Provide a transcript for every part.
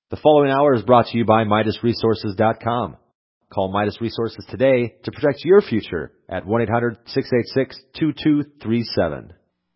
The following hour is brought to you by MidasResources.com. Call Midas Resources today to protect your future at 1-800-686-2237.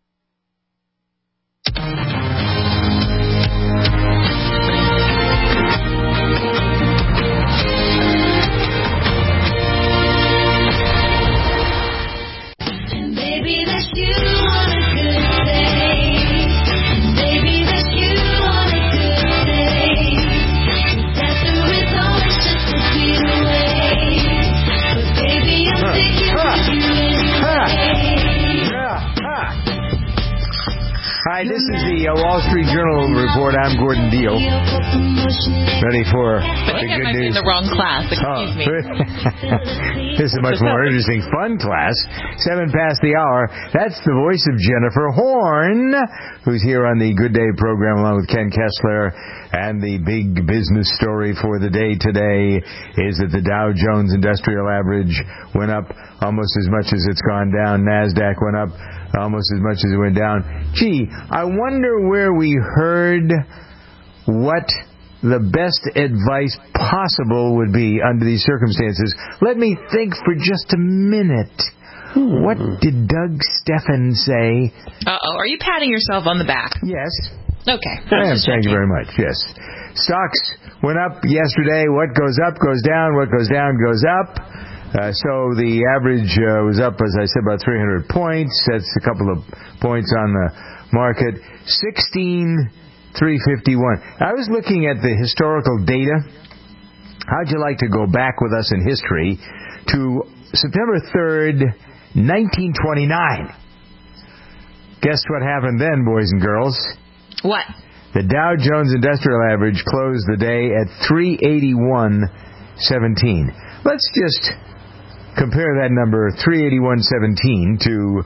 Hi, this is the Wall Street Journal report. I'm Gordon Deal. Ready for the good news? In the wrong class. Excuse me. This is a much more interesting, fun class. 7 past the hour. That's the voice of Jennifer Horn, who's here on the Good Day program along with Ken Kessler. And the big business story for the day today is that the Dow Jones Industrial Average went up almost as much as it's gone down. NASDAQ went up almost as much as it went down. Gee, I wonder where we heard what the best advice possible would be under these circumstances. Let me think for just a minute. What did Doug Steffen say? Uh-oh, are you patting yourself on the back? Yes. Okay. I am. Thank you very much. Yes. Stocks went up yesterday. What goes up goes down. What goes down goes up. So the average was up, as I said, about 300 points. That's a couple of points on the market. 16,351. I was looking at the historical data. How'd you like to go back with us in history to September 3rd, 1929? Guess what happened then, boys and girls? What? The Dow Jones Industrial Average closed the day at 381.17. Let's just compare that number, 381.17, to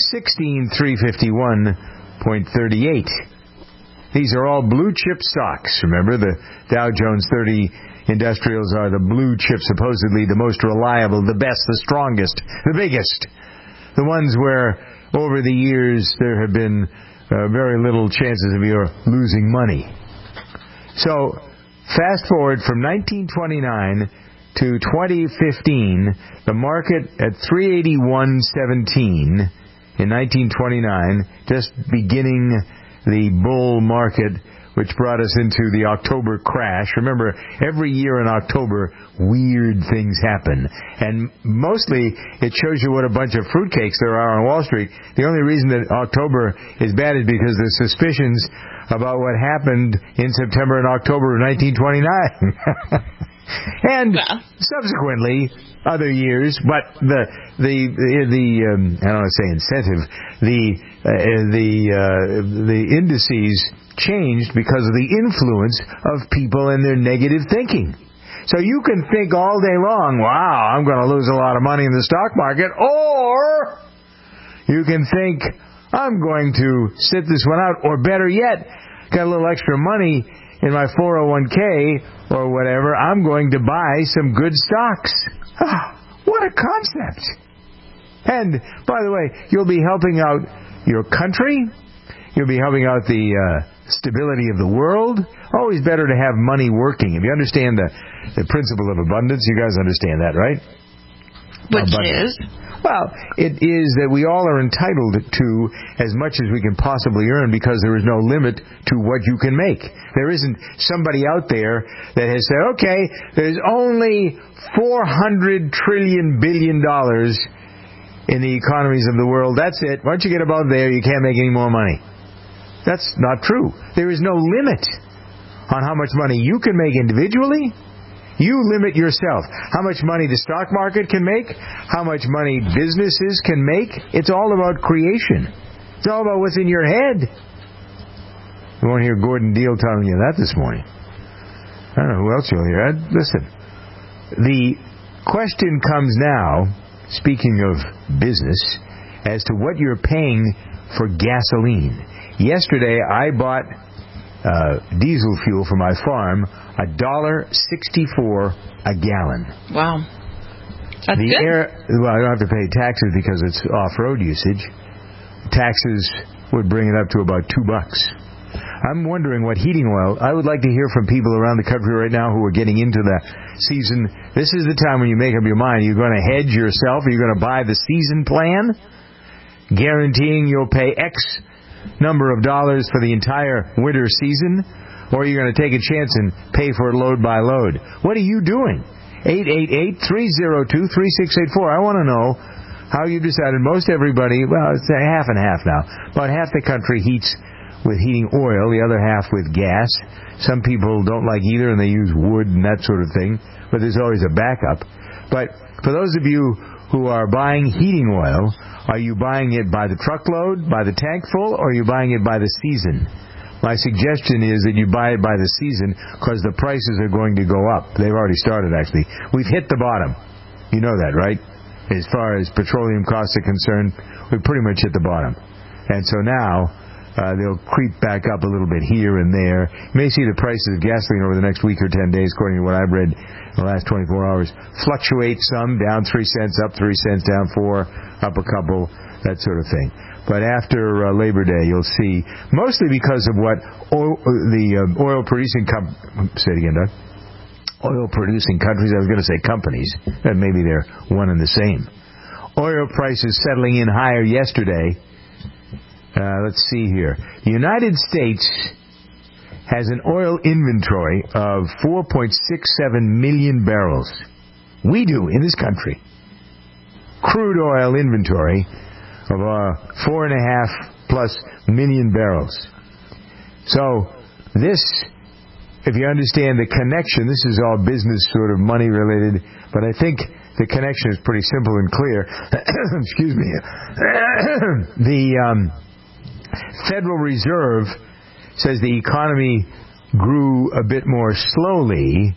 16,351.38. These are all blue chip stocks. Remember, the Dow Jones 30 Industrials are the blue chip, supposedly the most reliable, the best, the strongest, the biggest. The ones where, over the years, there have been very little chances of your losing money. So, fast forward from 1929 to 2015, the market at 381.17 in 1929, just beginning the bull market, which brought us into the October crash. Remember, every year in October, weird things happen. And mostly, it shows you what a bunch of fruitcakes there are on Wall Street. The only reason that October is bad is because there's suspicions about what happened in September and October of 1929. And subsequently, other years, but the I don't want to say incentive, the indices changed because of the influence of people and their negative thinking. So you can think all day long, wow, I'm going to lose a lot of money in the stock market, or you can think, I'm going to sit this one out, or better yet, got a little extra money in my 401k or whatever, I'm going to buy some good stocks. What a concept. And, by the way, you'll be helping out your country. You'll be helping out the stability of the world. Always better to have money working. If you understand the principle of abundance, you guys understand that, right? Which is? Well, it is that we all are entitled to as much as we can possibly earn because there is no limit to what you can make. There isn't somebody out there that has said, okay, there's only $400 trillion billion in the economies of the world. That's it. Once you get above there, you can't make any more money. That's not true. There is no limit on how much money you can make individually. You limit yourself. How much money the stock market can make, how much money businesses can make. It's all about creation. It's all about what's in your head. You won't hear Gordon Deal telling you that this morning. I don't know who else you'll hear. Listen, the question comes now, speaking of business, as to what you're paying for gasoline. Yesterday, I bought diesel fuel for my farm, $1.64 a gallon. Wow. That's good. Well, I don't have to pay taxes because it's off-road usage. Taxes would bring it up to about $2. I'm wondering what heating oil. I would like to hear from people around the country right now who are getting into the season. This is the time when you make up your mind. You're going to hedge yourself. Are you going to buy the season plan, guaranteeing you'll pay X number of dollars for the entire winter season? Or are you going to take a chance and pay for it load by load? What are you doing? 888-302-3684. I want to know how you decided. Most everybody, well, it's half and half now. About half the country heats with heating oil, the other half with gas. Some people don't like either and they use wood and that sort of thing, but there's always a backup. But for those of you who are buying heating oil, are you buying it by the truckload, by the tank full, or are you buying it by the season? My suggestion is that you buy it by the season because the prices are going to go up. They've already started, actually. We've hit the bottom. You know that, right? As far as petroleum costs are concerned, we've pretty much hit the bottom. And so now they'll creep back up a little bit here and there. You may see the prices of gasoline over the next week or 10 days, according to what I've read in the last 24 hours, fluctuate some, down 3 cents, up 3 cents, down 4, up a couple, that sort of thing. But after Labor Day, you'll see, mostly because of what oil-producing say it again, Doug? Oil-producing countries, I was going to say companies, and maybe they're one and the same. Oil prices settling in higher yesterday. Let's see here. The United States has an oil inventory of 4.67 million barrels. We do in this country. Crude oil inventory of 4.5+ million barrels. So this, if you understand the connection, this is all business sort of money related, but I think the connection is pretty simple and clear. Excuse me. The Federal Reserve says the economy grew a bit more slowly.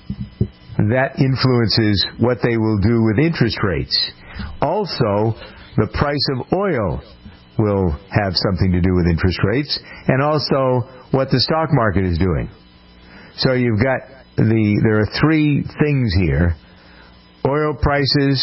That influences what they will do with interest rates. Also, the price of oil will have something to do with interest rates, and also what the stock market is doing. So you've got there are 3 things here: oil prices,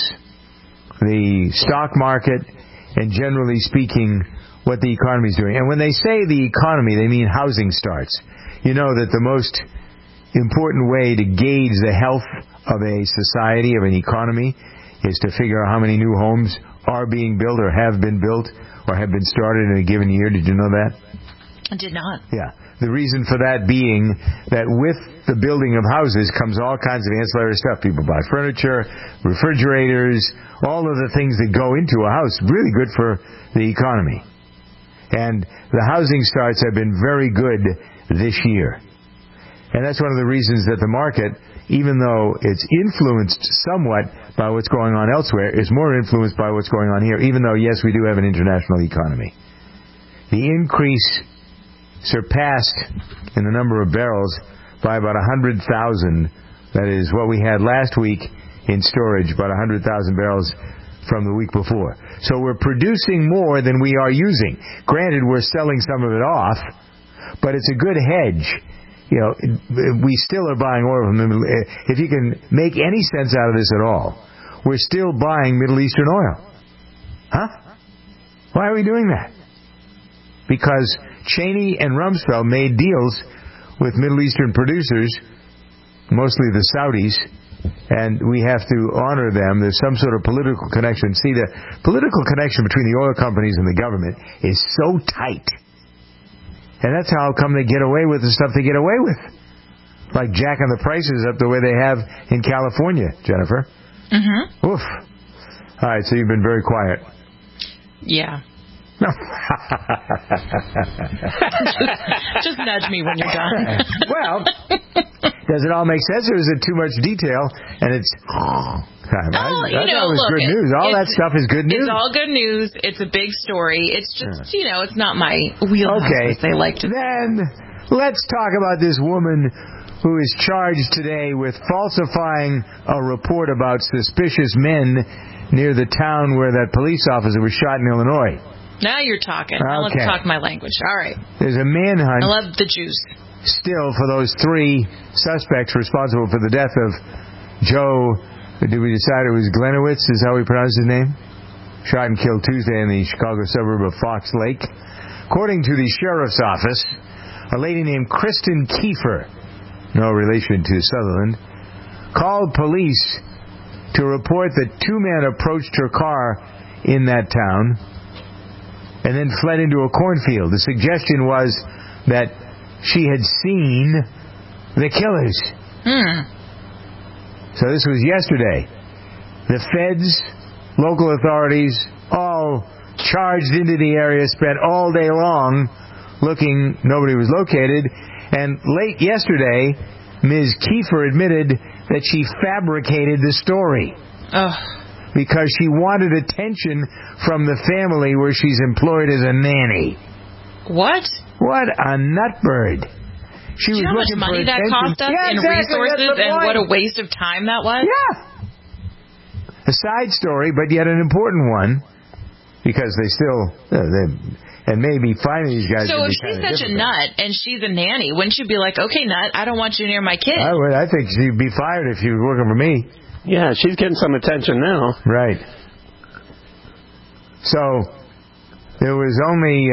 the stock market, and generally speaking, what the economy is doing. And when they say the economy, they mean housing starts. You know that the most important way to gauge the health of a society, of an economy, is to figure out how many new homes are being built or have been built or have been started in a given year. Did you know that? I did not. Yeah. The reason for that being that with the building of houses comes all kinds of ancillary stuff. People buy furniture, refrigerators, all of the things that go into a house. Really good for the economy. And the housing starts have been very good this year. And that's one of the reasons that the market, even though it's influenced somewhat by what's going on elsewhere, is more influenced by what's going on here, even though, yes, we do have an international economy. The increase surpassed in the number of barrels by about 100,000. That is what we had last week in storage, about 100,000 barrels from the week before. So we're producing more than we are using. Granted, we're selling some of it off, but it's a good hedge. You know, we still are buying oil from the Middle East. If you can make any sense out of this at all, we're still buying Middle Eastern oil. Huh? Why are we doing that? Because Cheney and Rumsfeld made deals with Middle Eastern producers, mostly the Saudis, and we have to honor them. There's some sort of political connection. See, the political connection between the oil companies and the government is so tight. And that's how come they get away with the stuff they get away with. Like jacking the prices up the way they have in California, Jennifer. Mm-hmm. Oof. All right, so you've been very quiet. Yeah. No. Just nudge me when you're done. Well, does it all make sense, or is it too much detail? And it's... I thought it was look, good news. All that stuff is good news. It's all good news. It's a big story. It's just, it's not my wheelhouse, as they like to say. Then let's talk about this woman who is charged today with falsifying a report about suspicious men near the town where that police officer was shot in Illinois. Now you're talking. Now let's talk my language. All right. There's a manhunt. I love the juice. Still for those 3 suspects responsible for the death of Joe... Did we decide it was Glenowitz, is how we pronounce his name? Shot and killed Tuesday in the Chicago suburb of Fox Lake. According to the sheriff's office, a lady named Kristen Kiefer, no relation to Sutherland, called police to report that two men approached her car in that town and then fled into a cornfield. The suggestion was that she had seen the killers. So this was yesterday. The feds, local authorities, all charged into the area, spent all day long looking. Nobody was located. And late yesterday, Ms. Kiefer admitted that she fabricated the story. Because she wanted attention from the family where she's employed as a nanny. What? What a nutbird. She was looking for attention. Do you know how much money that cost us in resources and what a waste of time that was? Yeah. A side story, but yet an important one, because they still, and maybe finding these guys. So if she's such a nut and she's a nanny, wouldn't you be like, okay, nut, I don't want you near my kid? I would. I think she'd be fired if she was working for me. Yeah, she's getting some attention now. Right. So there was only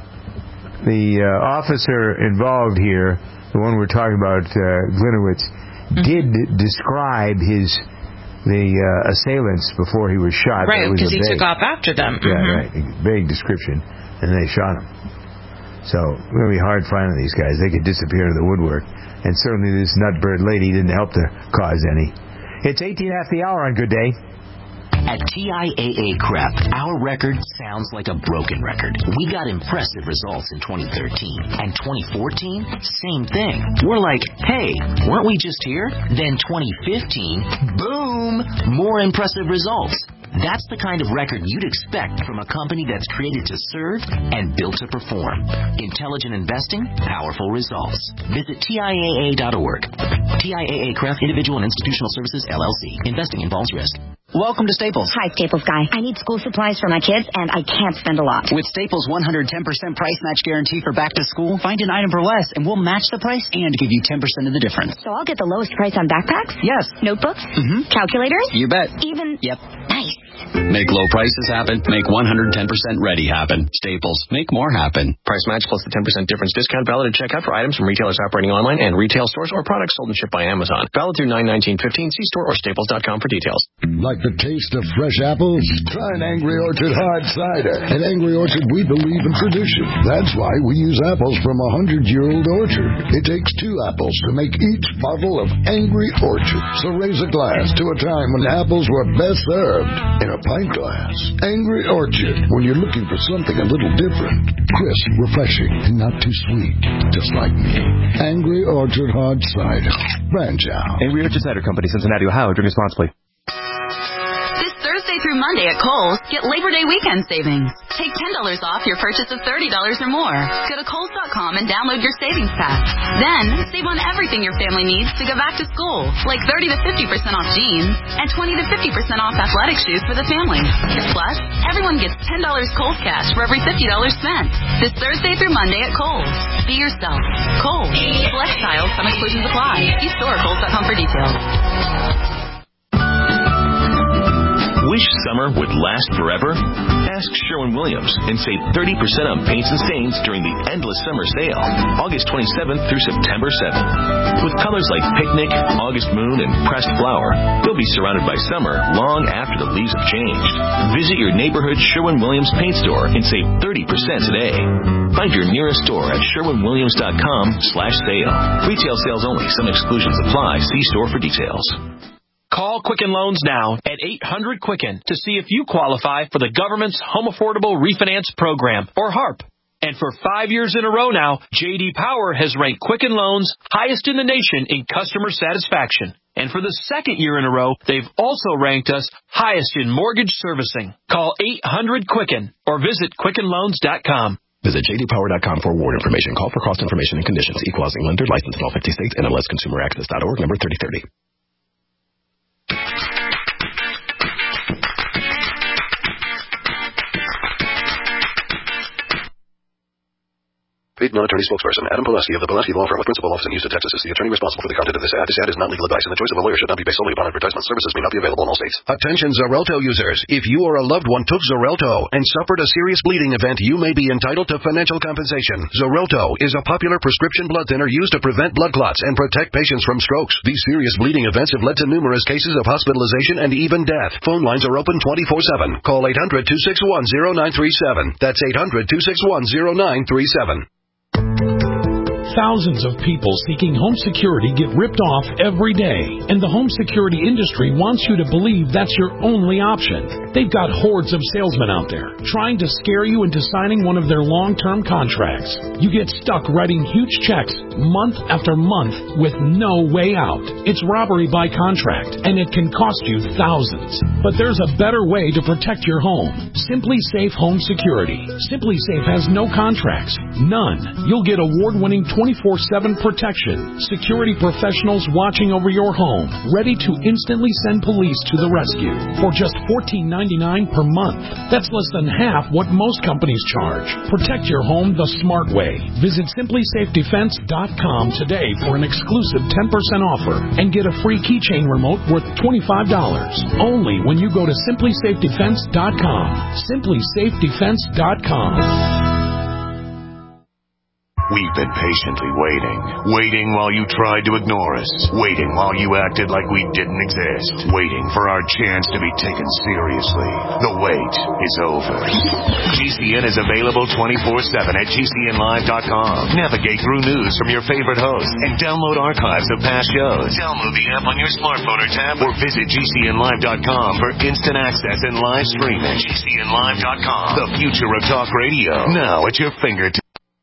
the officer involved here, the one we're talking about, Glinowitz, did describe the assailants before he was shot. Right, because he took off after them. Yeah, right. Vague description, and they shot him. So it's going to be hard finding these guys. They could disappear into the woodwork, and certainly this nutbird lady didn't help the cause any. It's 18 after the hour on Good Day. At TIAA Crep, our record sounds like a broken record. We got impressive results in 2013. And 2014, same thing. We're like, hey, weren't we just here? Then 2015, boom, more impressive results. That's the kind of record you'd expect from a company that's created to serve and built to perform. Intelligent investing, powerful results. Visit TIAA.org. TIAA Cref Individual and Institutional Services, LLC. Investing involves risk. Welcome to Staples. Hi, Staples guy. I need school supplies for my kids, and I can't spend a lot. With Staples' 110% price match guarantee for back to school, find an item for less, and we'll match the price and give you 10% of the difference. So I'll get the lowest price on backpacks? Yes. Notebooks? Calculators? You bet. Even? Yep. Nice. Make low prices happen. Make 110% ready happen. Staples. Make more happen. Price match plus the 10% difference discount valid at checkout for items from retailers operating online and retail stores or products sold and shipped by Amazon. Valid through 9/19/15. See store or staples.com for details. Like the taste of fresh apples? Try an Angry Orchard hard cider. At Angry Orchard, we believe in tradition. That's why we use apples from a 100-year-old orchard. It takes 2 apples to make each bottle of Angry Orchard. So raise a glass to a time when apples were best served in a pint glass. Angry Orchard, when you're looking for something a little different. Crisp, refreshing, and not too sweet. Just like me. Angry Orchard hard cider. Branch out. Angry Orchard Cider Company, Cincinnati, Ohio. Drink responsibly. Thursday through Monday at Kohl's, get Labor Day weekend savings. Take $10 off your purchase of $30 or more. Go to Kohls.com and download your savings pack. Then, save on everything your family needs to go back to school, like 30 to 50% off jeans and 20 to 50% off athletic shoes for the family. Plus, everyone gets $10 Kohl's cash for every $50 spent. This Thursday through Monday at Kohl's. Be yourself. Kohl's. Select styles, some exclusions apply. See store or Kohls.com for details. Wish summer would last forever? Ask Sherwin-Williams and save 30% on paints and stains during the endless summer sale, August 27th through September 7th. With colors like picnic, August moon, and pressed flower, you'll be surrounded by summer long after the leaves have changed. Visit your neighborhood Sherwin-Williams paint store and save 30% today. Find your nearest store at sherwinwilliams.com/sale. Retail sales only. Some exclusions apply. See store for details. Call Quicken Loans now at 800-QUICKEN to see if you qualify for the government's Home Affordable Refinance Program, or HARP. And for 5 years in a row now, J.D. Power has ranked Quicken Loans highest in the nation in customer satisfaction. And for the second year in a row, they've also ranked us highest in mortgage servicing. Call 800-QUICKEN or visit QuickenLoans.com. Visit jdpower.com for award information. Call for cost information and conditions. Equal housing lender. Licensed in all 50 states. NMLSConsumerAccess.org. Number 3030. Paid non-attorney spokesperson Adam Pulaski of the Pulaski Law Firm with principal office in Houston, Texas is the attorney responsible for the content of this ad. This ad is not legal advice, and the choice of a lawyer should not be based solely upon advertisement. Services may not be available in all states. Attention Xarelto users. If you or a loved one took Xarelto and suffered a serious bleeding event, you may be entitled to financial compensation. Xarelto is a popular prescription blood thinner used to prevent blood clots and protect patients from strokes. These serious bleeding events have led to numerous cases of hospitalization and even death. Phone lines are open 24/7. Call 800-261-0937. That's 800-261-0937. Thousands of people seeking home security get ripped off every day, and the home security industry wants you to believe that's your only option. They've got hordes of salesmen out there trying to scare you into signing one of their long-term contracts. You get stuck writing huge checks month after month with no way out. It's robbery by contract, and it can cost you thousands. But there's a better way to protect your home. Simply Safe Home Security. Simply Safe has no contracts. None. You'll get award-winning 24/7 protection. Security professionals watching over your home, ready to instantly send police to the rescue for just $14.99 per month. That's less than half what most companies charge. Protect your home the smart way. Visit simplysafedefense.com today for an exclusive 10% offer and get a free keychain remote worth $25. Only when you go to simplysafedefense.com. simplysafedefense.com. We've been patiently waiting while you tried to ignore us, waiting while you acted like we didn't exist, waiting for our chance to be taken seriously. The wait is over. GCN is available 24/7 at GCNlive.com. Navigate through news from your favorite hosts and download archives of past shows. Download the app on your smartphone or tablet or visit GCNlive.com for instant access and live streaming. GCNlive.com, the future of talk radio, now at your fingertips.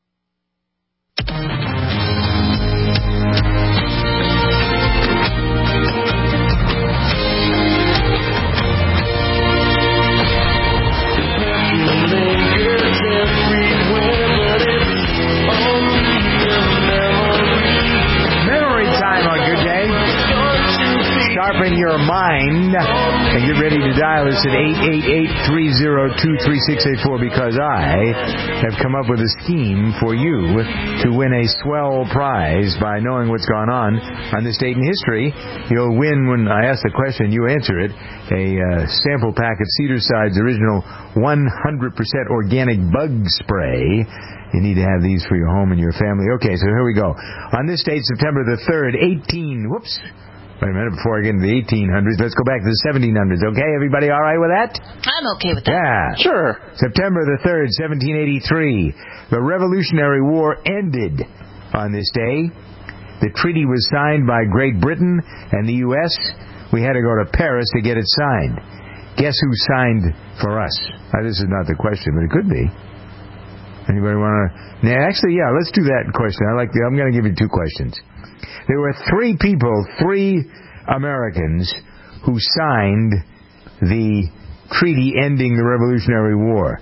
Sharpen your mind and get ready to dial us at 888-302-3684 because I have come up with a scheme for you to win a swell prize by knowing what's gone on this date in history. You'll win, when I ask the question, you answer it, a sample pack of Cedarside's original 100% organic bug spray. You need to have these for your home and your family. Okay, so here we go. On this date, September the 3rd, Wait a minute, before I get into the 1800s, let's go back to the 1700s. Okay, everybody all right with that? I'm okay with that. Yeah. Sure. September the 3rd, 1783. The Revolutionary War ended on this day. The treaty was signed by Great Britain and the U.S. We had to go to Paris to get it signed. Guess who signed for us? This is not the question, but it could be. Anybody want to... Actually, yeah, let's do that question. I'm going to give you two questions. There were three Americans who signed the treaty ending the Revolutionary War.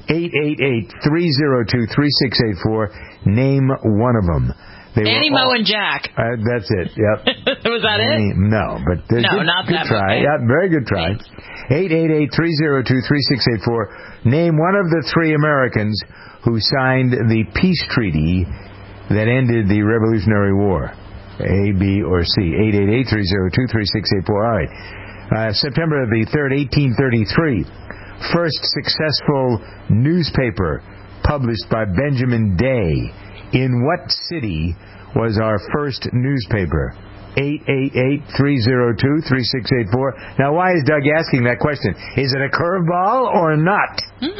888-302-3684. Name one of them. Annie, Mo, and Jack. That's it, yep. Was that it? No, but not good that try. Okay. Yeah, very good try. 888-302-3684. Name one of the three Americans who signed the peace treaty that ended the Revolutionary War. A, B, or C. 888-302-3684. All right. September the 3rd, 1833. First successful newspaper published by Benjamin Day. In what city was our first newspaper? 888-302-3684. Now, why is Doug asking that question? Is it a curveball or not?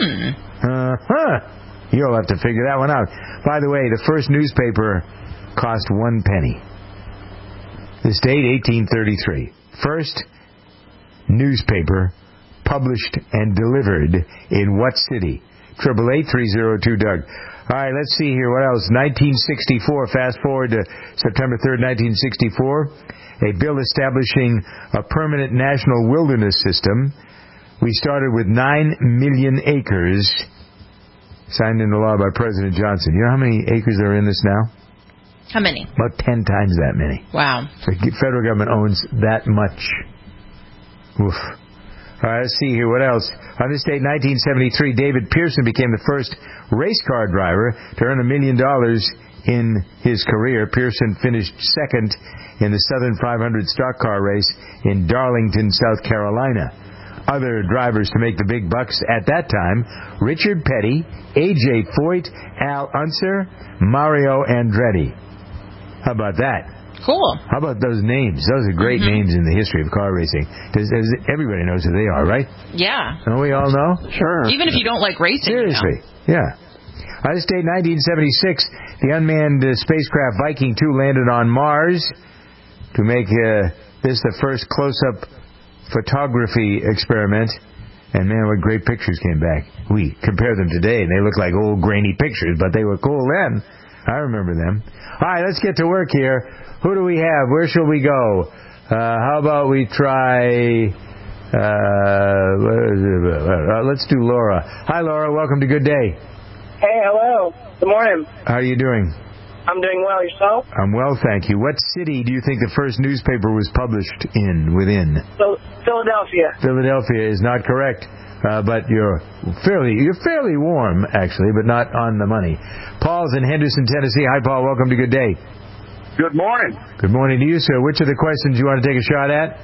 You'll have to figure that one out. By the way, the first newspaper cost 1 penny. This date, 1833. First newspaper published and delivered in what city? 888-302-DOUG. All right, let's see here. What else? 1964. Fast forward to September 3rd, 1964. A bill establishing a permanent national wilderness system. We started with 9 million acres, signed into law by President Johnson. You know how many acres are in this now? How many? About 10 times that many. Wow. The federal government owns that much. Oof. All right, let's see here. What else? On this date, 1973, David Pearson became the first race car driver to earn $1 million in his career. Pearson finished second in the Southern 500 stock car race in Darlington, South Carolina. Other drivers to make the big bucks at that time: Richard Petty, A.J. Foyt, Al Unser, Mario Andretti. How about that? Cool. How about those names? Those are great names in the history of car racing. Everybody knows who they are, right? Yeah. Don't we all know? Sure. Even if you don't like racing. Seriously, yeah. On this date, 1976, the unmanned spacecraft Viking 2 landed on Mars to make this the first close-up photography experiment. And, man, what great pictures came back. We compare them today, and they look like old, grainy pictures, but they were cool then. I remember them. All right, let's get to work here. Who do we have? Where shall we go? How about we try... let's do Laura. Hi, Laura. Welcome to Good Day. Hey, hello. Good morning. How are you doing? I'm doing well. Yourself? I'm well, thank you. What city do you think the first newspaper was published within? Philadelphia. Philadelphia is not correct. But you're fairly warm, actually, but not on the money. Paul's in Henderson, Tennessee. Hi, Paul. Welcome to Good Day. Good morning. Good morning to you, sir. Which of the questions you want to take a shot at?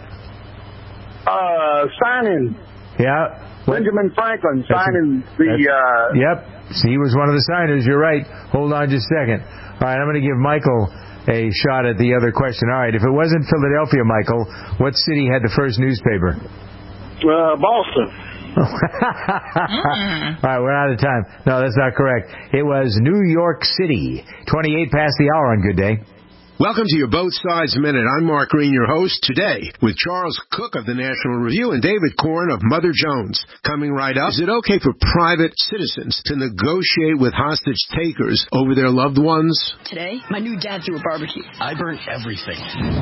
Signing. Yeah. Benjamin Franklin signing the... Yep. He was one of the signers. You're right. Hold on just a second. All right, I'm going to give Michael a shot at the other question. All right, if it wasn't Philadelphia, Michael, what city had the first newspaper? Boston. All right, we're out of time. No, that's not correct. It was New York City. 28 past the hour on Good Day. Welcome to your Both Sides Minute. I'm Mark Green, your host, today with Charles Cook of the National Review and David Corn of Mother Jones. Coming right up, is it okay for private citizens to negotiate with hostage takers over their loved ones? Today, my new dad threw a barbecue. I burnt everything.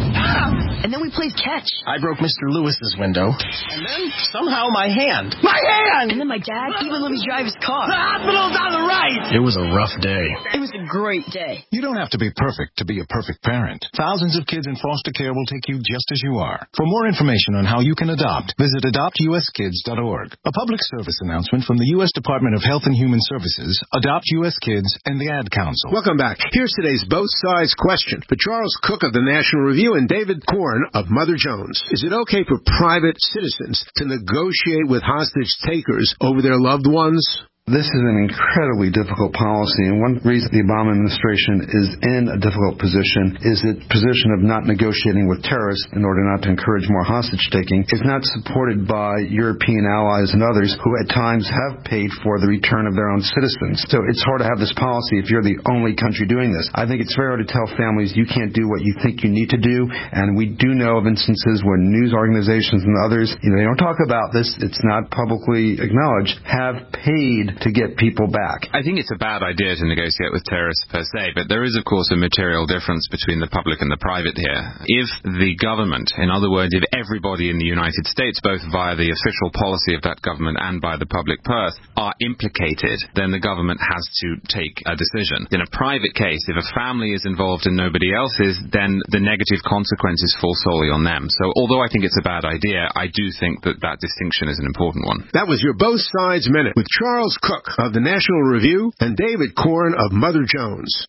And then we played catch. I broke Mr. Lewis's window. And then, somehow, my hand. My hand! And then my dad even let me drive his car. The hospital's on the right! It was a rough day. It was a great day. You don't have to be perfect to be a perfect parent. Thousands of kids in foster care will take you just as you are. For more information on how you can adopt, visit adoptuskids.org. A public service announcement from the U.S. Department of Health and Human Services, Adopt U.S. Kids, and the Ad Council. Welcome back. Here's today's Both Sides question for Charles Cook of the National Review and David Corn of Mother Jones. Is it okay for private citizens to negotiate with hostage takers over their loved ones? This is an incredibly difficult policy, and one reason the Obama administration is in a difficult position is the position of not negotiating with terrorists in order not to encourage more hostage-taking is not supported by European allies and others who at times have paid for the return of their own citizens. So it's hard to have this policy if you're the only country doing this. I think it's fair to tell families you can't do what you think you need to do, and we do know of instances where news organizations and others, they don't talk about this, it's not publicly acknowledged, have paid to get people back. I think it's a bad idea to negotiate with terrorists per se, but there is, of course, a material difference between the public and the private here. If the government, in other words, if everybody in the United States, both via the official policy of that government and by the public purse, are implicated, then the government has to take a decision. In a private case, if a family is involved and nobody else is, then the negative consequences fall solely on them. So although I think it's a bad idea, I do think that that distinction is an important one. That was your Both Sides Minute with Charles Cook of the National Review and David Corn of Mother Jones.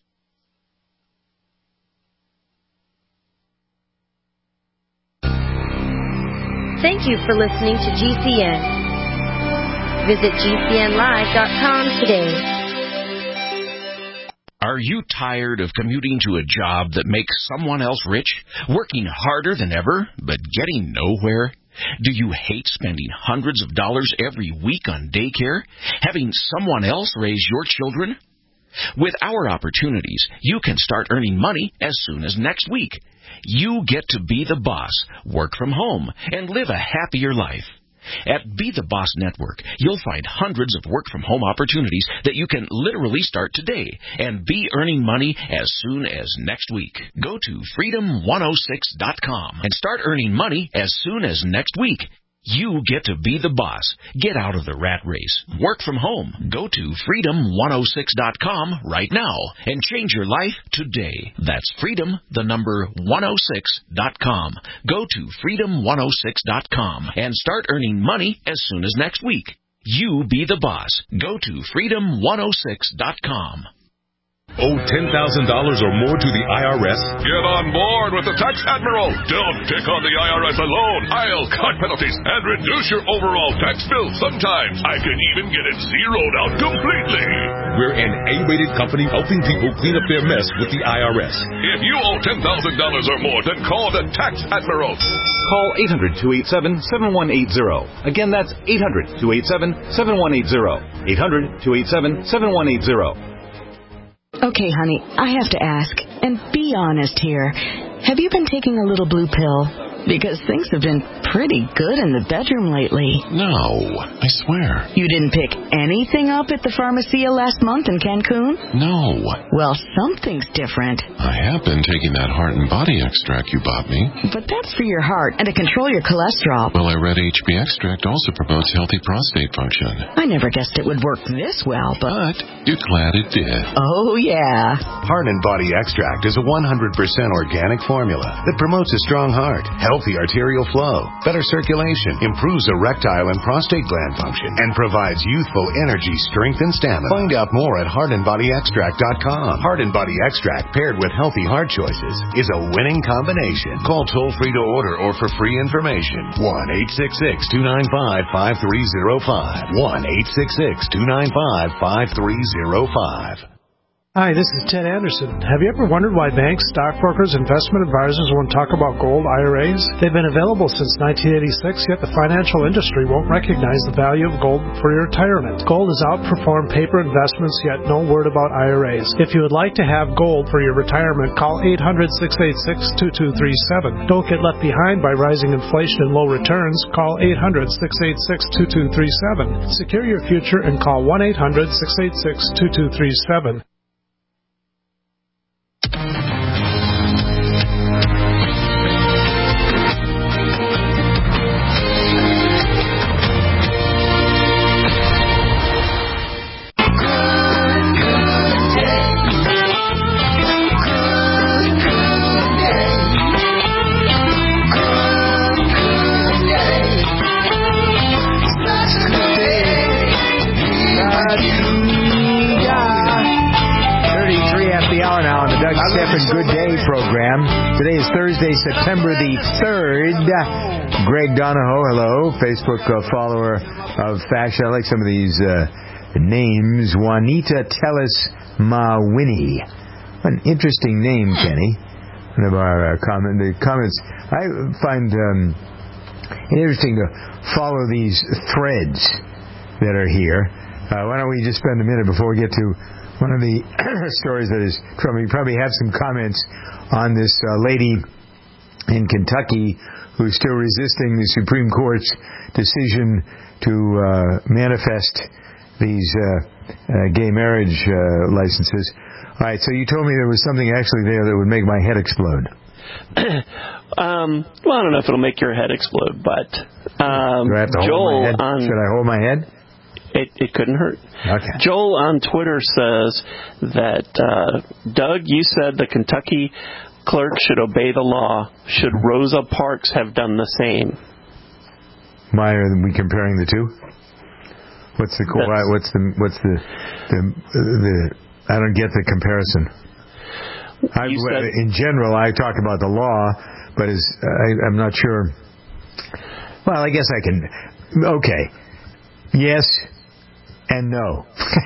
Thank you for listening to GCN. Visit GCNlive.com today. Are you tired of commuting to a job that makes someone else rich, working harder than ever, but getting nowhere? Do you hate spending hundreds of dollars every week on daycare, having someone else raise your children? With our opportunities, you can start earning money as soon as next week. You get to be the boss, work from home, and live a happier life. At Be the Boss Network, you'll find hundreds of work-from-home opportunities that you can literally start today and be earning money as soon as next week. Go to freedom106.com and start earning money as soon as next week. You get to be the boss. Get out of the rat race. Work from home. Go to freedom106.com right now and change your life today. That's freedom106.com. Go to freedom106.com and start earning money as soon as next week. You be the boss. Go to freedom106.com. Owe $10,000 or more to the IRS? Get on board with the Tax Admiral. Don't take on the IRS alone. I'll cut penalties and reduce your overall tax bill. Sometimes I can even get it zeroed out completely. We're an A-rated company helping people clean up their mess with the IRS. If you owe $10,000 or more, then call the Tax Admiral. Call 800-287-7180. Again, that's 800-287-7180. 800-287-7180. Okay, honey, I have to ask, and be honest here. Have you been taking a little blue pill? Because things have been pretty good in the bedroom lately. No, I swear. You didn't pick anything up at the Pharmacia last month in Cancun? No. Well, something's different. I have been taking that heart and body extract you bought me. But that's for your heart and to control your cholesterol. Well, I read HB extract also promotes healthy prostate function. I never guessed it would work this well, but you're glad it did. Oh, yeah. Heart and Body Extract is a 100% organic formula that promotes a strong heart, healthy arterial flow, better circulation, improves erectile and prostate gland function, and provides youthful energy, strength, and stamina. Find out more at heartandbodyextract.com. Heart and Body Extract paired with healthy heart choices is a winning combination. Call toll-free to order or for free information. 1-866-295-5305. 1-866-295-5305. Hi, this is Ted Anderson. Have you ever wondered why banks, stockbrokers, investment advisors won't talk about gold IRAs? They've been available since 1986, yet the financial industry won't recognize the value of gold for your retirement. Gold has outperformed paper investments, yet no word about IRAs. If you would like to have gold for your retirement, call 800-686-2237. Don't get left behind by rising inflation and low returns. Call 800-686-2237. Secure your future and call 1-800-686-2237. Good Day program. Today is Thursday, September the 3rd. Greg Donahoe, hello, Facebook follower of Fashion. I like some of these names. Juanita Tellis Mawini. What an interesting name, Kenny. One of our comments. I find it interesting to follow these threads that are here. Why don't we just spend a minute before we get to one of the stories that is troubling. You probably have some comments on this lady in Kentucky who's still resisting the Supreme Court's decision to manifest these gay marriage licenses. All right, so you told me there was something actually there that would make my head explode. Well, I don't know if it'll make your head explode, but Joel, should I hold my head? It couldn't hurt. Okay. Joel on Twitter says that, Doug, you said the Kentucky clerk should obey the law. Should Rosa Parks have done the same? Why are we comparing the two? What's the I don't get the comparison. In general, I talk about the law, but I'm not sure. Well, I guess I can. Okay. Yes. And no.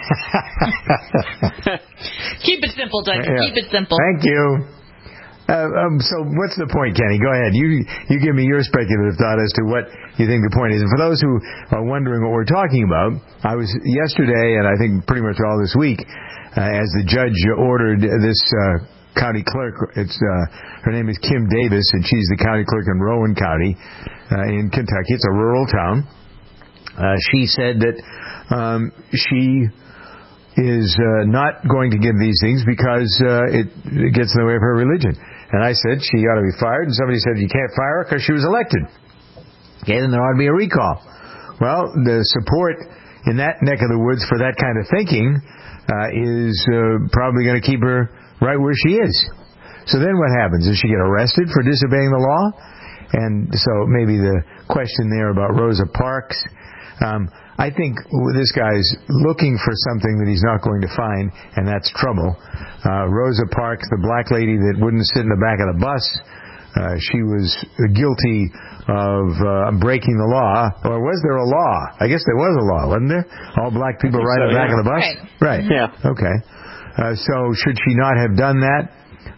Keep it simple, Doug. Yeah. Keep it simple. Thank you. So what's the point, Kenny? Go ahead. You give me your speculative thought as to what you think the point is. And for those who are wondering what we're talking about, I was yesterday, and I think pretty much all this week, as the judge ordered this county clerk. Her name is Kim Davis, and she's the county clerk in Rowan County in Kentucky. It's a rural town. She said that she is not going to give these things because it gets in the way of her religion. And I said she ought to be fired, and somebody said you can't fire her because she was elected. Okay, then there ought to be a recall. Well, the support in that neck of the woods for that kind of thinking is probably going to keep her right where she is. So then what happens? Does she get arrested for disobeying the law? And so maybe the question there about Rosa Parks, I think this guy's looking for something that he's not going to find, and that's trouble. Rosa Parks, the black lady that wouldn't sit in the back of the bus, she was guilty of breaking the law. Or was there a law? I guess there was a law, wasn't there? All black people ride in the back of the bus? Right. Yeah. Okay. So should she not have done that?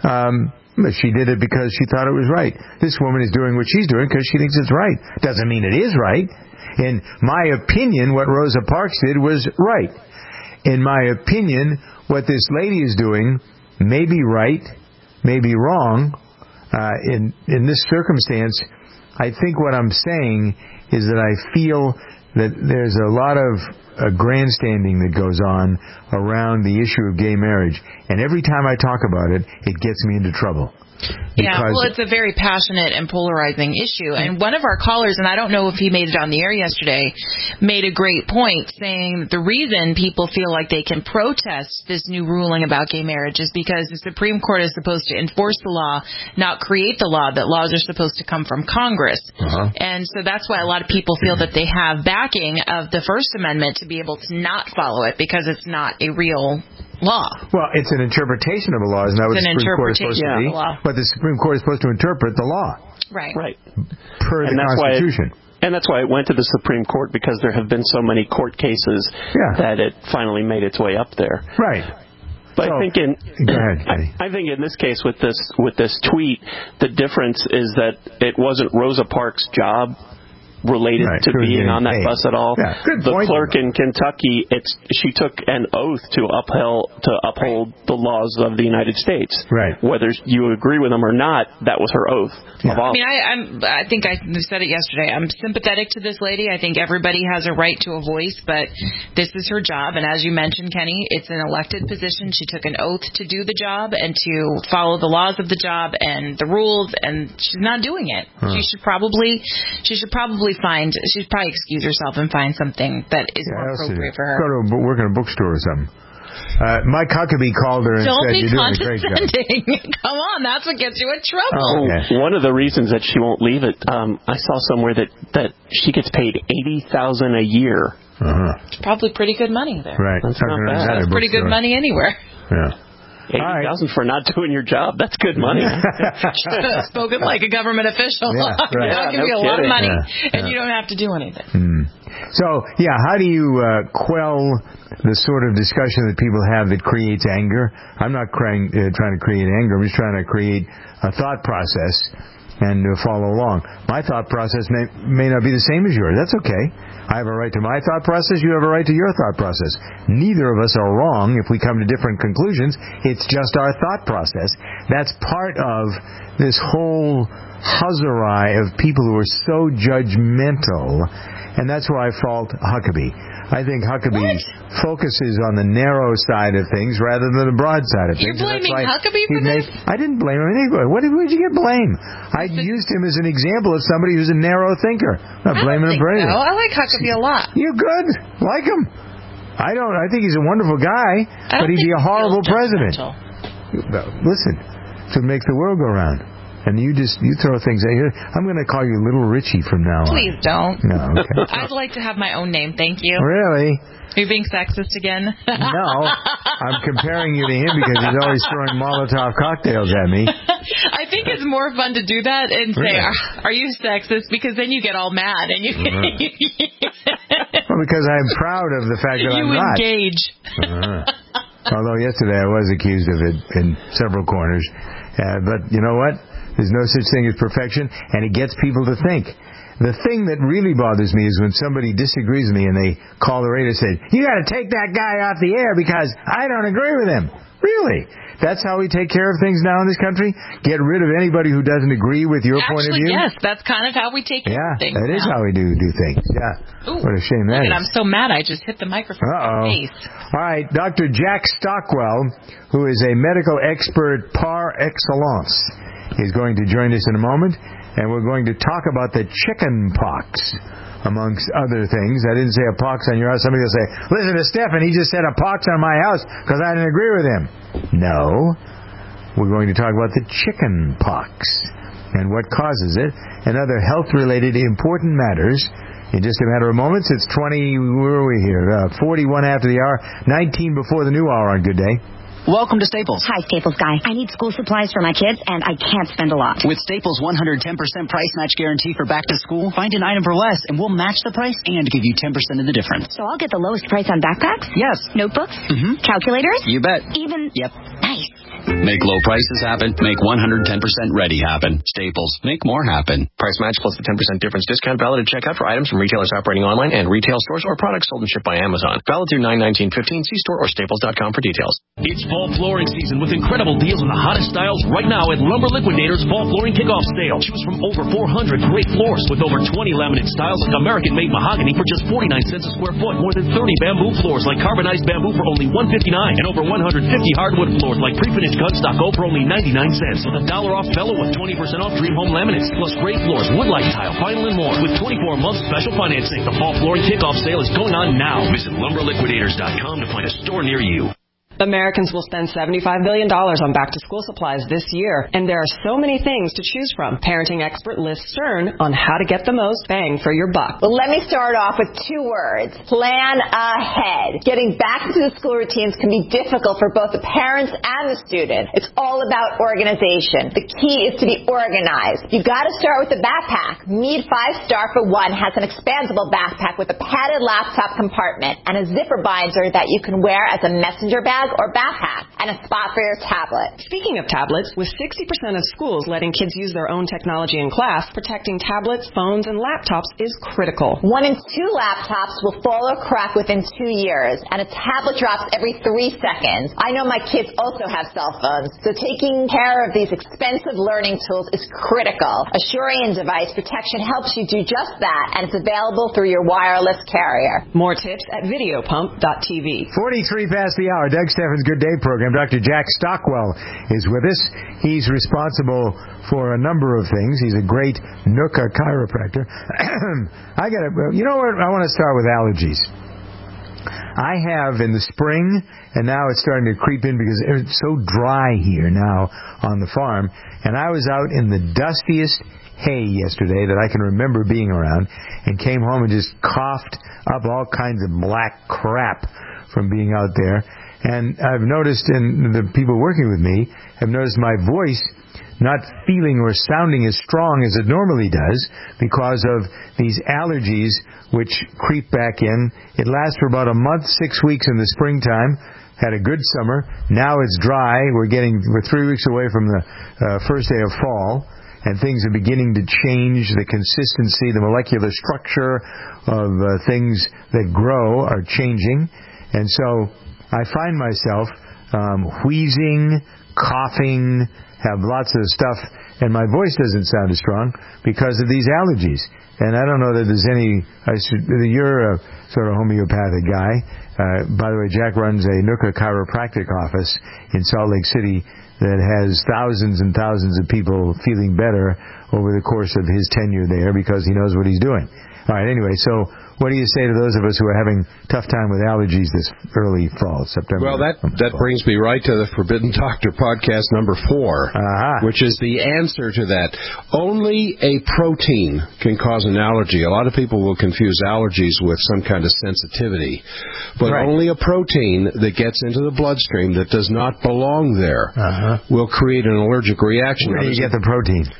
She did it because she thought it was right. This woman is doing what she's doing because she thinks it's right. Doesn't mean it is right. In my opinion, what Rosa Parks did was right. In my opinion, what this lady is doing may be right, may be wrong. In this circumstance, I think what I'm saying is that I feel that there's a lot of grandstanding that goes on around the issue of gay marriage. And every time I talk about it, it gets me into trouble. Yeah, well, it's a very passionate and polarizing issue. And one of our callers, and I don't know if he made it on the air yesterday, made a great point saying that the reason people feel like they can protest this new ruling about gay marriage is because the Supreme Court is supposed to enforce the law, not create the law, that laws are supposed to come from Congress. And so that's why a lot of people feel that they have backing of the First Amendment to be able to not follow it because it's not a real law. Well, it's an interpretation of a law. Isn't that what the Supreme Court is supposed to be? But the Supreme Court is supposed to interpret the law. Right. Per the Constitution. And that's why it went to the Supreme Court, because there have been so many court cases that it finally made its way up there. Right. But I think go ahead, Kenny. I think in this case with this tweet, the difference is that it wasn't Rosa Parks' job related to being on that bus at all. Yeah, good the point. clerk in Kentucky, she took an oath to uphold the laws of the United States. Right. Whether you agree with them or not, that was her oath. I mean, I think I said it yesterday. I'm sympathetic to this lady. I think everybody has a right to a voice, but this is her job. And as you mentioned, Kenny, it's an elected position. She took an oath to do the job and to follow the laws of the job and the rules, and she's not doing it. She should probably she'd probably excuse herself and find something that is more appropriate for her. Go to work in a bookstore or something. Mike Huckabee called her and said, "You're doing a great job." Come on, that's what gets you in trouble. One of the reasons that she won't leave it, I saw somewhere that she gets paid $80,000 a year. It's probably pretty good money there. Right, that's not bad. That's pretty good money anywhere. Yeah. $80,000 for not doing your job. That's good money. Spoken like a government official. I'll give you a lot of money, and you don't have to do anything. So, how do you quell the sort of discussion that people have that creates anger? I'm not trying to create anger. I'm just trying to create a thought process and follow along. My thought process may not be the same as yours. That's okay. I have a right to my thought process. You have a right to your thought process. Neither of us are wrong if we come to different conclusions. It's just our thought process. That's part of this whole huzzarai of people who are so judgmental, and that's why I fault Huckabee. I think Huckabee focuses on the narrow side of things rather than the broad side of things. You're blaming Huckabee for this? I didn't blame him. Where did you get blame? I used him as an example of somebody who's a narrow thinker. I'm not blaming him for anything. I like Huckabee a lot. You're good. Like him. I think he's a wonderful guy, but he'd be a horrible president. Listen, to make the world go round. And you throw things out here. I'm going to call you Little Richie from now on. Please don't. No, okay. I'd like to have my own name, thank you. Really? Are you being sexist again? No. I'm comparing you to him because he's always throwing Molotov cocktails at me. I think it's more fun to do that and say, are you sexist? Because then you get all mad. And you Well, because I'm proud of the fact that I'm not. You engage. Although yesterday I was accused of it in several corners. But you know what? There's no such thing as perfection, and it gets people to think. The thing that really bothers me is when somebody disagrees with me and they call the radio and say, "You got to take that guy off the air because I don't agree with him." Really? That's how we take care of things now in this country? Get rid of anybody who doesn't agree with your point of view? Yes, that's kind of how we take care of things. That is how we do things. Yeah. Ooh, what a shame that is. I'm so mad I just hit the microphone in my face. All right, Dr. Jack Stockwell, who is a medical expert par excellence. is going to join us in a moment, and we're going to talk about the chicken pox, amongst other things. I didn't say a pox on your house. Somebody will say, listen to Stephen, he just said a pox on my house because I didn't agree with him. No. We're going to talk about the chicken pox and what causes it and other health-related important matters. In just a matter of moments, it's 41 after the hour, 19 before the new hour on Good Day. Welcome to Staples. Hi, Staples guy. I need school supplies for my kids, and I can't spend a lot. With Staples' 110% price match guarantee for back to school, find an item for less, and we'll match the price and give you 10% of the difference. So I'll get the lowest price on backpacks? Yes. Notebooks? Mm-hmm. Calculators? You bet. Even? Yep. Nice. Make low prices happen. Make 110% ready happen. Staples. Make more happen. Price match plus the 10% difference discount valid at checkout for items from retailers operating online and retail stores or products sold and shipped by Amazon. Valid through 9/19/15. See store or staples.com for details. It's fall flooring season with incredible deals on the hottest styles right now at Lumber Liquidators Fall Flooring Kickoff Sale. Choose from over 400 great floors with over 20 laminate styles like American-made mahogany for just 49 cents a square foot. More than 30 bamboo floors like carbonized bamboo for only $159, and over 150 hardwood floors like pre-finished cut stucco for only 99 cents. With $1 off Bella with 20% off Dream Home laminates, plus great floors, wood light tile, vinyl, and more. With 24 months special financing, the Fall Flooring Kickoff Sale is going on now. Visit LumberLiquidators.com to find a store near you. Americans will spend $75 billion on back-to-school supplies this year, and there are so many things to choose from. Parenting expert Liz Stern on how to get the most bang for your buck. Well, let me start off with 2 words. Plan ahead. Getting back into the school routines can be difficult for both the parents and the student. It's all about organization. The key is to be organized. You've got to start with the backpack. Mead 5-Star for One has an expandable backpack with a padded laptop compartment and a zipper binder that you can wear as a messenger bag or backpack, and a spot for your tablet. Speaking of tablets, with 60% of schools letting kids use their own technology in class, protecting tablets, phones, and laptops is critical. 1 in 2 laptops will fall or crack within 2 years, and a tablet drops every 3 seconds. I know my kids also have cell phones, so taking care of these expensive learning tools is critical. Asurion device protection helps you do just that, and it's available through your wireless carrier. More tips at videopump.tv. 43 past the hour. Doug Steffen's Good Day program. Dr. Jack Stockwell is with us. He's responsible for a number of things. He's a great Nooka chiropractor. You know what? I want to start with allergies. I have in the spring, and now it's starting to creep in because it's so dry here now on the farm. And I was out in the dustiest hay yesterday that I can remember being around, and came home and just coughed up all kinds of black crap from being out there. And I've noticed, and the people working with me have noticed my voice not feeling or sounding as strong as it normally does because of these allergies which creep back in. It lasts for about a month, 6 weeks in the springtime. Had a good summer. Now it's dry. We're 3 weeks away from the first day of fall, and things are beginning to change. The consistency, the molecular structure of things that grow are changing. And so I find myself wheezing, coughing, have lots of stuff, and my voice doesn't sound as strong because of these allergies. And I don't know that there's any... You're a sort of homeopathic guy. By the way, Jack runs a Nooka chiropractic office in Salt Lake City that has thousands and thousands of people feeling better over the course of his tenure there because he knows what he's doing. All right, anyway, so what do you say to those of us who are having tough time with allergies this early fall, September? Well, that brings me right to the Forbidden Doctor podcast number 4, which is the answer to that. Only a protein can cause an allergy. A lot of people will confuse allergies with some kind of sensitivity. But only a protein that gets into the bloodstream that does not belong there will create an allergic reaction. Where do you get the protein?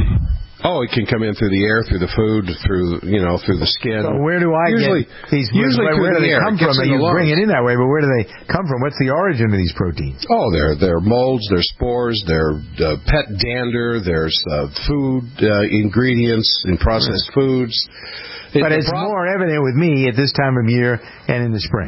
Oh, it can come in through the air, through the food, through the skin. So where do I get these? Usually where do they come from? You bring it in that way, but where do they come from? What's the origin of these proteins? Oh, they're molds, they're spores, they're pet dander, there's food ingredients in processed foods. But it's more evident with me at this time of year and in the spring.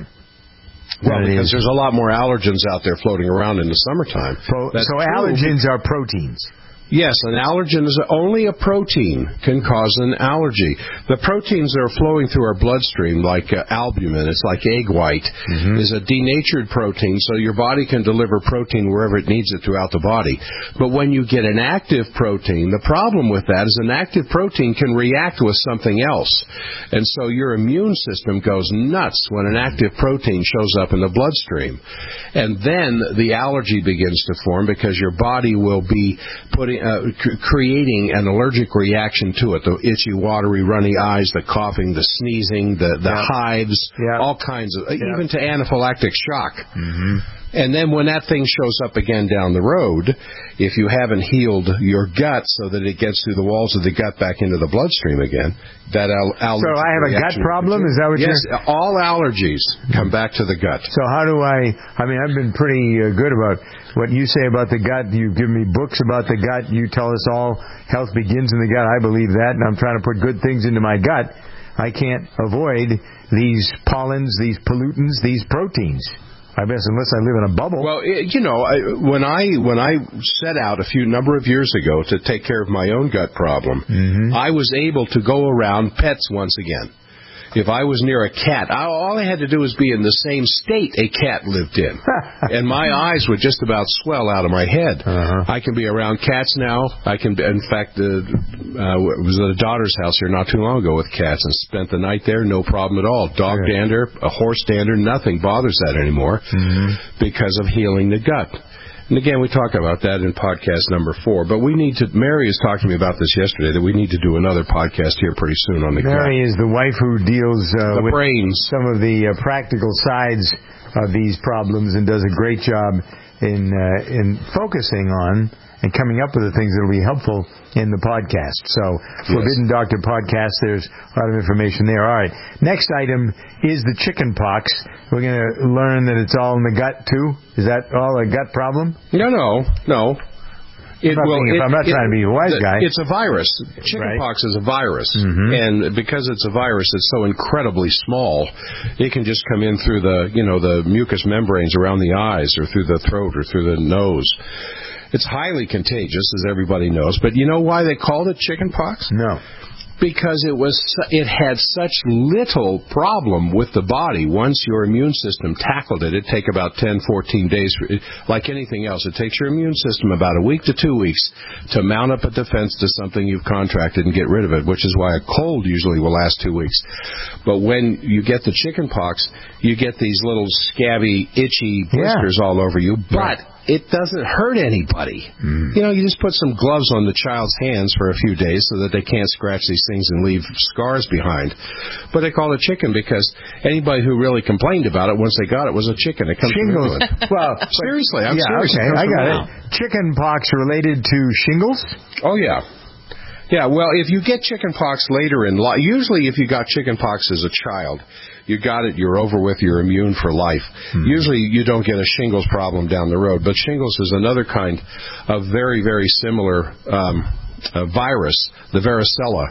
Well, because there's a lot more allergens out there floating around in the summertime. So allergens are proteins. Yes, an allergen is only a protein can cause an allergy. The proteins that are flowing through our bloodstream, like albumin, it's like egg white, is a denatured protein, so your body can deliver protein wherever it needs it throughout the body. But when you get an active protein, the problem with that is an active protein can react with something else. And so your immune system goes nuts when an active protein shows up in the bloodstream. And then the allergy begins to form because your body will be creating an allergic reaction to it. The itchy, watery, runny eyes, the coughing, the sneezing, the hives, all kinds of, even to anaphylactic shock. And then when that thing shows up again down the road, if you haven't healed your gut so that it gets through the walls of the gut back into the bloodstream again, that allergy. So I have a gut problem? Is that what you're... Yes, all allergies come back to the gut. So how do I mean, I've been pretty good about what you say about the gut. You've given me books about the gut. You tell us all health begins in the gut. I believe that, and I'm trying to put good things into my gut. I can't avoid these pollens, these pollutants, these proteins. I guess unless I live in a bubble. Well, when I set out a number of years ago to take care of my own gut problem, I was able to go around pets once again. If I was near a cat, all I had to do was be in the same state a cat lived in. And my eyes would just about swell out of my head. I can be around cats now. In fact, was at a daughter's house here not too long ago with cats and spent the night there, no problem at all. Dog dander, a horse dander, nothing bothers that anymore because of healing the gut. And again, we talk about that in podcast number 4. But Mary has talked to me about this yesterday, that we need to do another podcast here pretty soon on the gut. Mary is the wife who deals with some of the practical sides of these problems and does a great job in focusing on and coming up with the things that will be helpful in the podcast. So, Forbidden Doctor Podcast, there's a lot of information there. All right. Next item is the chicken pox. We're going to learn that it's all in the gut, too. Is that all a gut problem? No. I'm not trying to be a wise guy. It's a virus. Chickenpox is a virus. And because it's a virus, it's so incredibly small, it can just come in through the mucous membranes around the eyes or through the throat or through the nose. It's highly contagious, as everybody knows. But you know why they called it chickenpox? No. Because it had such little problem with the body. Once your immune system tackled it, it'd take about 10, 14 days. Like anything else, it takes your immune system about a week to 2 weeks to mount up a defense to something you've contracted and get rid of it, which is why a cold usually will last 2 weeks. But when you get the chickenpox, you get these little scabby, itchy blisters all over you. But it doesn't hurt anybody. You just put some gloves on the child's hands for a few days so that they can't scratch these things and leave scars behind. But they call it chicken because anybody who really complained about it once they got it was a chicken. It comes shingles. From England. Well, seriously, I'm serious. Okay, I got it. Chicken pox related to shingles? Oh, yeah. Yeah, well, if you get chicken pox later in life, usually if you got chicken pox as a child, you got it, you're over with, you're immune for life. Usually you don't get a shingles problem down the road, but shingles is another kind of very, very similar virus, the varicella.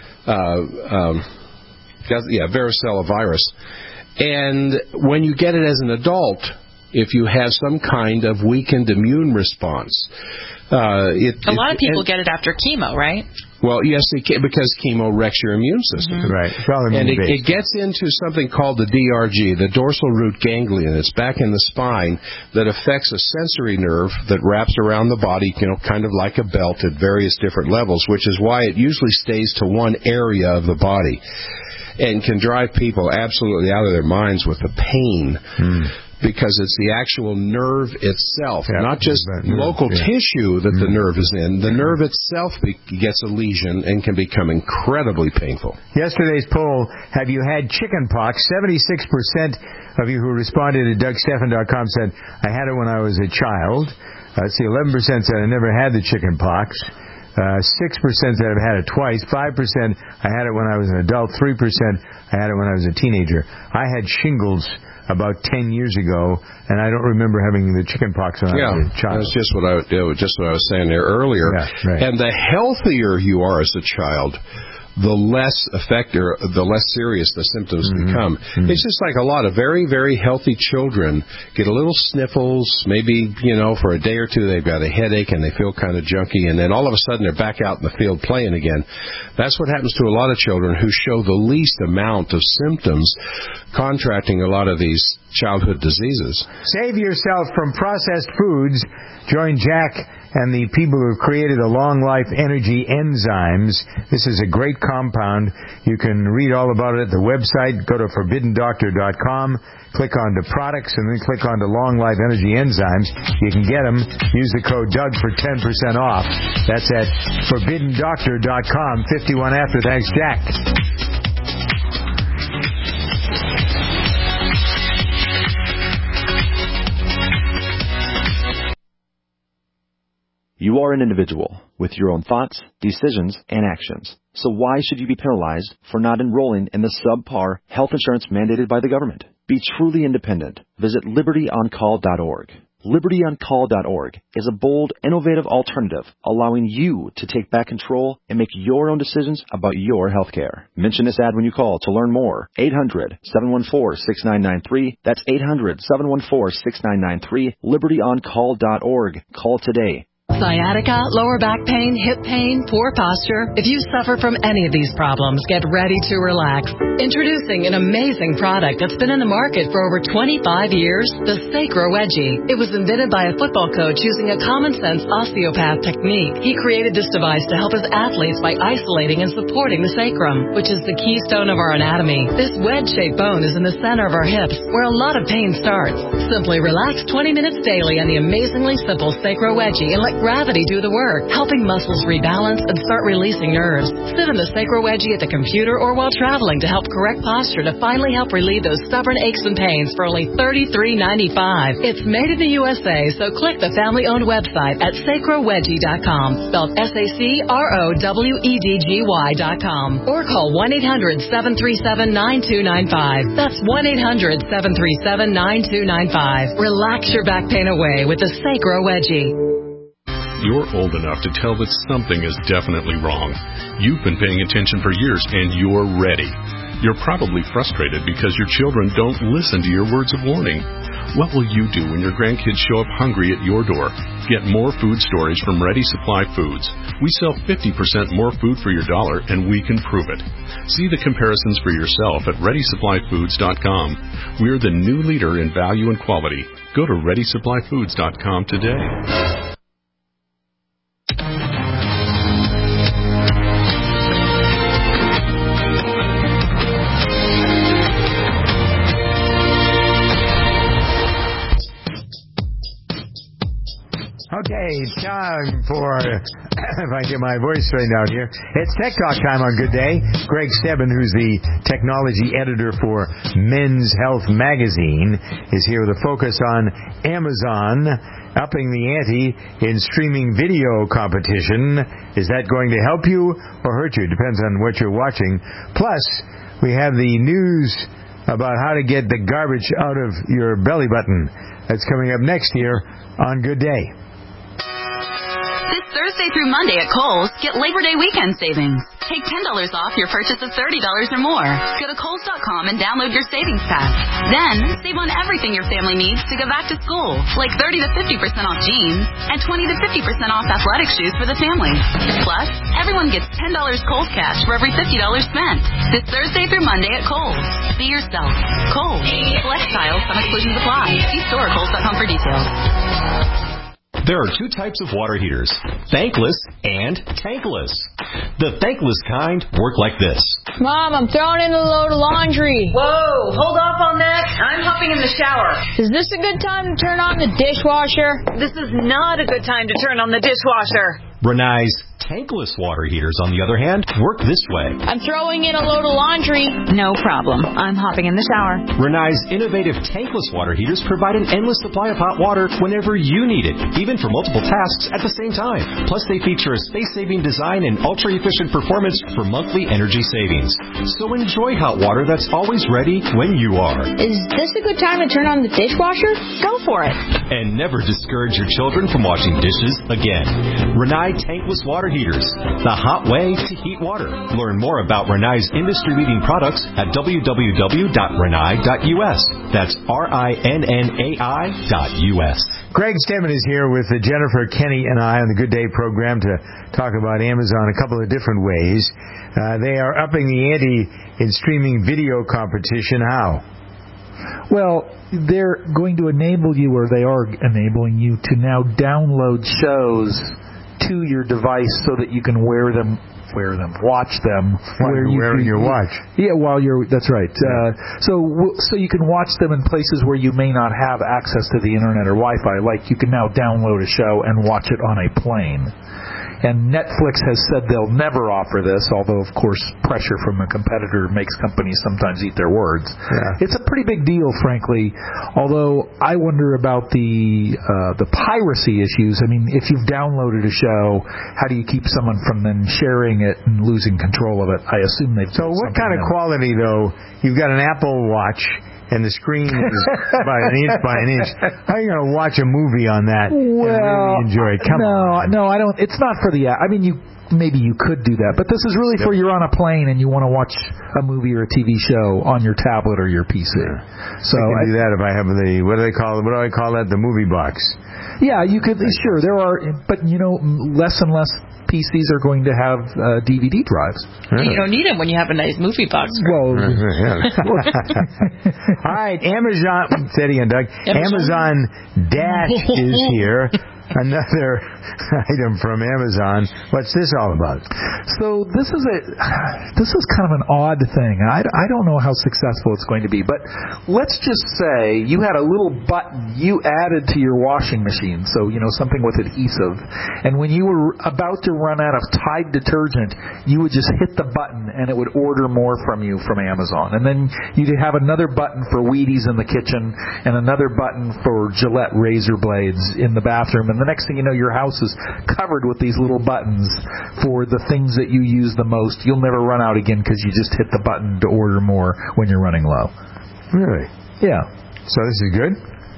Varicella virus. And when you get it as an adult, if you have some kind of weakened immune response, a lot of people get it after chemo, right? Well, yes, because chemo wrecks your immune system. Right. And it gets into something called the DRG, the dorsal root ganglion. It's back in the spine that affects a sensory nerve that wraps around the body, kind of like a belt at various different levels, which is why it usually stays to one area of the body and can drive people absolutely out of their minds with the pain. Because it's the actual nerve itself, not just local tissue that the nerve is in. The nerve itself gets a lesion and can become incredibly painful. Yesterday's poll, have you had chicken pox? 76% of you who responded at DougStephan.com said, I had it when I was a child. 11% said I never had the chicken pox. 6% said I've had it twice. 5% I had it when I was an adult. 3% I had it when I was a teenager. I had shingles about 10 years ago, and I don't remember having the chicken pox when I was a child. That's just what I was saying there earlier. And the healthier you are as a child, the less the less serious the symptoms become. It's just like a lot of very, very healthy children get a little sniffles, maybe, for a day or two they've got a headache and they feel kind of junky, and then all of a sudden they're back out in the field playing again. That's what happens to a lot of children who show the least amount of symptoms contracting a lot of these childhood diseases. Save yourself from processed foods. Join Jack and the people who created the Long Life Energy Enzymes. This is a great compound. You can read all about it at the website. Go to ForbiddenDoctor.com, click on the products, and then click on the Long Life Energy Enzymes. You can get them. Use the code Doug for 10% off. That's at ForbiddenDoctor.com. 51 after. Thanks, Jack. You are an individual with your own thoughts, decisions, and actions. So why should you be penalized for not enrolling in the subpar health insurance mandated by the government? Be truly independent. Visit LibertyOnCall.org. LibertyOnCall.org is a bold, innovative alternative allowing you to take back control and make your own decisions about your health care. Mention this ad when you call to learn more. 800-714-6993. That's 800-714-6993. LibertyOnCall.org. Call today. Sciatica, lower back pain, hip pain, poor posture. If you suffer from any of these problems, get ready to relax. Introducing an amazing product that's been in the market for over 25 years, the Sacro Wedgie. It was invented by a football coach using a common-sense osteopath technique. He created this device to help his athletes by isolating and supporting the sacrum, which is the keystone of our anatomy. This wedge-shaped bone is in the center of our hips, where a lot of pain starts. Simply relax 20 minutes daily on the amazingly simple Sacro Wedgie and let gravity do the work, helping muscles rebalance and start releasing nerves. Sit in the Sacro Wedgie at the computer or while traveling to help correct posture to finally help relieve those stubborn aches and pains for only $33.95. It's made in the USA, so click the family-owned website at sacrowedgie.com, spelled SACROWEDGY.com, or call 1-800-737-9295. That's 1-800-737-9295. Relax your back pain away with the Sacro Wedgie. You're old enough to tell that something is definitely wrong. You've been paying attention for years, and you're ready. You're probably frustrated because your children don't listen to your words of warning. What will you do when your grandkids show up hungry at your door? Get more food storage from Ready Supply Foods. We sell 50% more food for your dollar, and we can prove it. See the comparisons for yourself at ReadySupplyFoods.com. We're the new leader in value and quality. Go to ReadySupplyFoods.com today. Okay, time for, if I get my voice straightened out here, it's Tech Talk time on Good Day. Greg Stebbin, who's the technology editor for Men's Health Magazine, is here with a focus on Amazon upping the ante in streaming video competition. Is that going to help you or hurt you? Depends on what you're watching. Plus, we have the news about how to get the garbage out of your belly button. That's coming up next here on Good Day. This Thursday through Monday at Kohl's, get Labor Day weekend savings. Take $10 off your purchase of $30 or more. Go to Kohls.com and download your savings pack. Then, save on everything your family needs to go back to school, like 30 to 50% off jeans and 20 to 50% off athletic shoes for the family. Plus, everyone gets $10 Kohl's cash for every $50 spent. This Thursday through Monday at Kohl's. Be yourself. Kohl's. Select styles, some exclusions apply. See store or Kohls.com for details. There are two types of water heaters, thankless and tankless. The thankless kind work like this. Mom, I'm throwing in a load of laundry. Whoa, hold off on that. I'm hopping in the shower. Is this a good time to turn on the dishwasher? This is not a good time to turn on the dishwasher. Rinnai's tankless water heaters, on the other hand, work this way. I'm throwing in a load of laundry. No problem. I'm hopping in the shower. Rinnai's innovative tankless water heaters provide an endless supply of hot water whenever you need it, even for multiple tasks at the same time. Plus, they feature a space-saving design and ultra-efficient performance for monthly energy savings. So enjoy hot water that's always ready when you are. Is this a good time to turn on the dishwasher? Go for it. And never discourage your children from washing dishes again. Rinnai tankless water heaters, the hot way to heat water. Learn more about Rinnai's industry-leading products at www.rinnai.us. That's RINNAI.us. Greg Stedman is here with Jennifer, Kenny, and I on the Good Day program to talk about Amazon a couple of different ways. They are upping the ante in streaming video competition. How? Well, they're going to enable you, or they are enabling you, to now download shows to your device so that you can watch them while you're wearing your watch. Yeah, that's right. So you can watch them in places where you may not have access to the internet or Wi-Fi. Like you can now download a show and watch it on a plane. And Netflix has said they'll never offer this, although, of course, pressure from a competitor makes companies sometimes eat their words. Yeah. It's a pretty big deal, frankly, although I wonder about the piracy issues. I mean, if you've downloaded a show, how do you keep someone from then sharing it and losing control of it? I assume they've... So what kind of quality, though? You've got an Apple Watch... and the screen is by an inch. How are you going to watch a movie on that and really enjoy it? No, I don't. It's not for the... I mean, maybe you could do that, but this is really for you're on a plane and you want to watch a movie or a TV show on your tablet or your PC. So I can do that if I have what do I call that? The movie box. Yeah, you could. Sure, there are, but less and less PCs are going to have DVD drives. You don't need them when you have a nice movie box. Well, all right, Amazon. Say it again, Doug. Amazon Dash is here. Another item from Amazon. What's this all about? So this is kind of an odd thing. I don't know how successful it's going to be, but let's just say you had a little button you added to your washing machine, so something with adhesive, and when you were about to run out of Tide detergent, you would just hit the button and it would order more from you from Amazon. And then you'd have another button for Wheaties in the kitchen and another button for Gillette razor blades in the bathroom. And the next thing you know, your house is covered with these little buttons for the things that you use the most. You'll never run out again because you just hit the button to order more when you're running low. Really? Yeah. So this is good?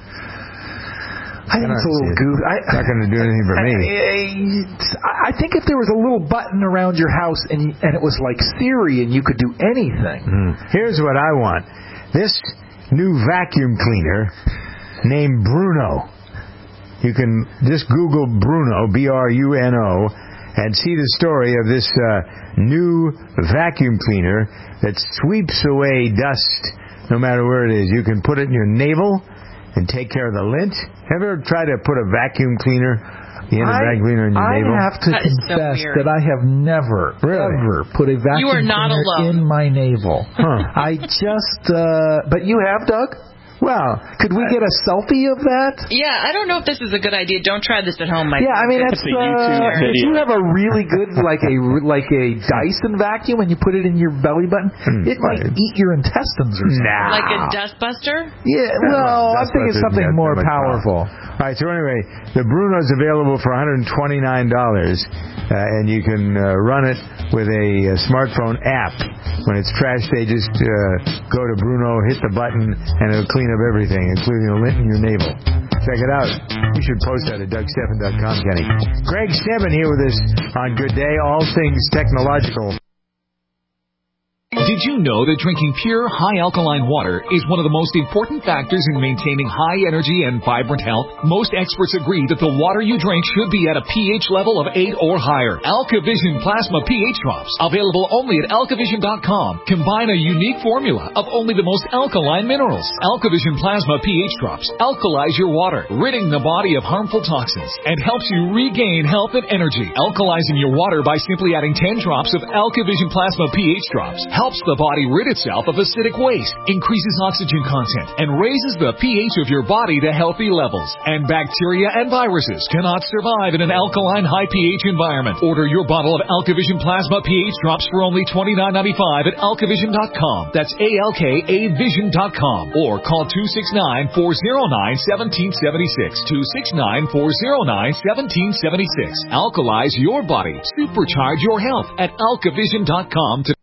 I think it's a little goofy. It's not going to do anything for me. I think if there was a little button around your house and it was like Siri and you could do anything. Here's what I want. This new vacuum cleaner named Bruno. You can just Google Bruno, Bruno, and see the story of this new vacuum cleaner that sweeps away dust no matter where it is. You can put it in your navel and take care of the lint. Have you ever tried to put a vacuum cleaner, the end of vacuum cleaner in your navel? I have to confess that I have never, ever put a vacuum cleaner in my navel. I just, but you have, Doug? Well, could we get a selfie of that? Yeah, I don't know if this is a good idea. Don't try this at home, Mike. Yeah, I mean, it's a YouTube video. If you have a really good, like a Dyson vacuum, and you put it in your belly button, it might eat your intestines or something. Like a dust buster? Yeah, well, I'm thinking something more powerful. All right, so anyway, the Bruno's available for $129, and you can run it with a smartphone app. When it's trash day, just go to Bruno, hit the button, and it'll clean up everything, including the lint in your navel. Check it out. You should post that at DougStephan.com, Kenny. Greg Stedman here with us on Good Day, all things technological. Did you know that drinking pure, high-alkaline water is one of the most important factors in maintaining high energy and vibrant health? Most experts agree that the water you drink should be at a pH level of 8 or higher. AlkaVision Plasma pH Drops, available only at AlkaVision.com, combine a unique formula of only the most alkaline minerals. AlkaVision Plasma pH Drops alkalize your water, ridding the body of harmful toxins, and helps you regain health and energy. Alkalizing your water by simply adding 10 drops of AlkaVision Plasma pH Drops helps the body rid itself of acidic waste, increases oxygen content, and raises the pH of your body to healthy levels. And bacteria and viruses cannot survive in an alkaline high pH environment. Order your bottle of AlkaVision Plasma pH Drops for only $29.95 at AlkaVision.com. That's ALKAVision.com. Or call 269-409-1776. 269-409-1776. Alkalize your body. Supercharge your health at AlkaVision.com today.